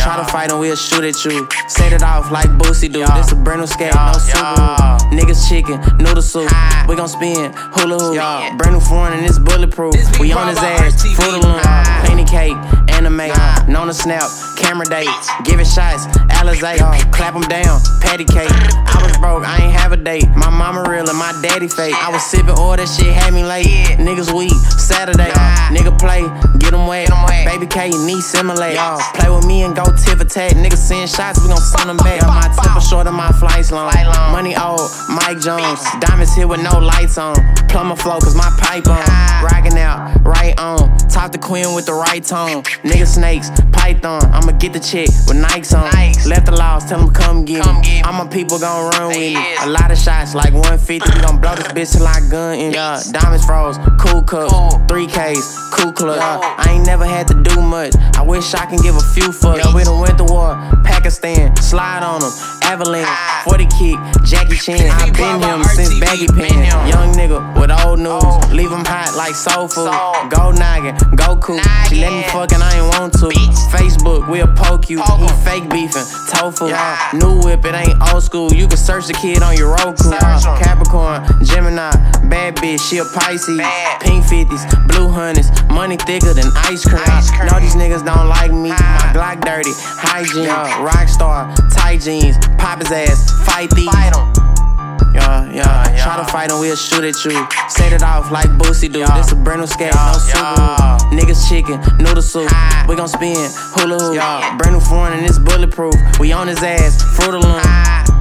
Try to fight and we'll shoot at you. Set it off like Boosie do. This a brand new skate, no Subaru. Niggas chicken, noodle soup. We gon' spin hula hoop. Brand new foreign and it's bulletproof. We on his ass, Fruit of Loom. Penny cake, anime, known to snap, camera date. Giving shots, Alizé, clap them down, patty cake. I was broke, I ain't have a date. My mama real and my daddy fake. I was sipping oil, that shit had me late. Niggas weak, Saturday. Nigga play, get them wet. Baby K, knee simulate. Play with me and go tip for tat. Niggas send shots, we gon' send them back. My temper short and my flights long. Money old, Mike Jones. Diamonds here with no lights on. Plumber flow, cause my pipe on. Rockin' out, right on. Talk to Queen with the right tone. Niggas snakes, python. I'ma get the chick with Nikes on. Left the laws, tell them come get me. All my people gon' run with me. A lot of shots, like 150. We gon' blow this bitch till I gun in. Diamonds froze, cool cups, 3Ks, cool club. I ain't never had to do much. I wish I can give a few fucks. We done went to war, Pakistan, slide on them, avalanche, 40 kick, Jackie Chan. I been him since baggy pants. Young nigga with old news, leave him hot like soul food. Go noggin, go cool. She let me fuck and I ain't want to. Facebook, we'll poke you. He fake beefin', tofu. New whip, it ain't old school. You can search the kid on your Roku. Capricorn, Gemini, bad bitch, she a Pisces. Pink 50s, blue honeys, money thicker than ice cream. Know these niggas don't like me. My Glock dirty, hygiene. Rockstar, tight jeans, pop his ass, fight these. Try to fight and we'll shoot at you. Set it off like Boosie do. This a brand new skate, no Subaru. Niggas chicken, noodle soup. We gon' spin hula hoop. Brand new foreign and it's bulletproof. We on his ass, Fruit of Loom.